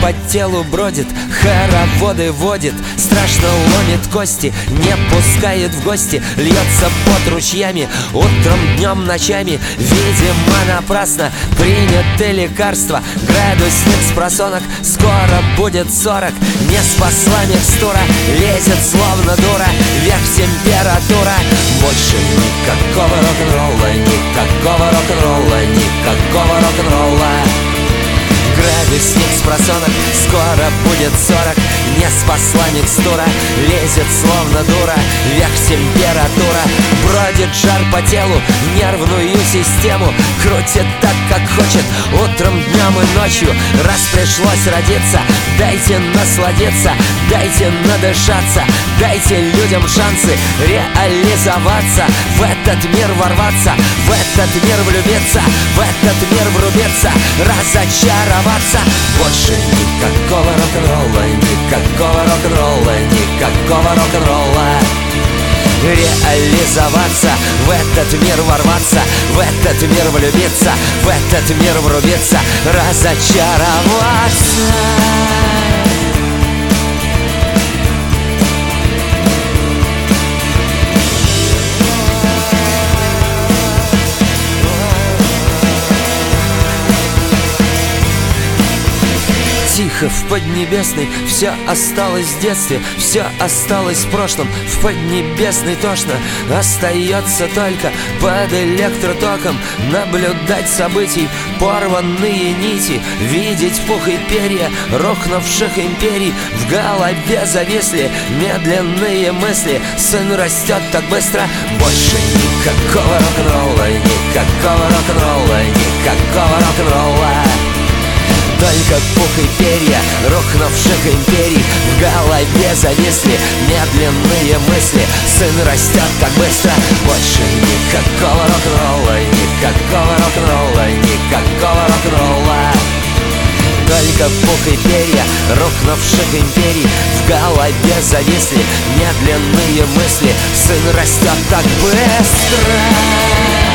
по телу бродит, хороводы водит, страшно ломит кости, не пускает в гости, льется под ручьями, утром, днем, ночами. Видимо, напрасно приняты лекарства. Градусник с просонок, скоро будет 40. Не спасла микстура, лезет словно дура, вверх температура. Больше никакого рок-н-ролла, никакого рок-н-ролла, никакого рок-н-ролла. Градусник с просонок, скоро будет 40. Не спасла микстура, лезет словно дура, вверх температура. Бродит жар по телу, нервную систему крутит так, как хочет, утром, днем и ночью. Раз пришлось родиться, дайте насладиться, дайте надышаться, дайте людям шансы реализоваться, в этот мир ворваться, в этот мир влюбиться, в этот мир врубиться, разочароваться. Больше никакого рок-н-ролла, никакого рок-н-ролла, никакого рок-н-ролла. Реализоваться, в этот мир ворваться, в этот мир влюбиться, в этот мир врубиться, разочароваться. Тихо в Поднебесной, все осталось в детстве, все осталось в прошлом. В Поднебесной тошно, остается только под электротоком наблюдать событий, порванные нити, видеть пух и перья рухнувших империй. В голове зависли медленные мысли, сын растет так быстро. Больше никакого рок-н-ролла, никакого рок-н-ролла, никакого рок-н-ролла. Только пух и перья рухнувших империй. В голове зависли медленные мысли, сын растет так быстро. Больше никакого рок-н-ролла, никакого рок-н-ролла, никакого рок-н-ролла. Только пух и перья рухнувших империй. В голове зависли медленные мысли, сын растет так быстро.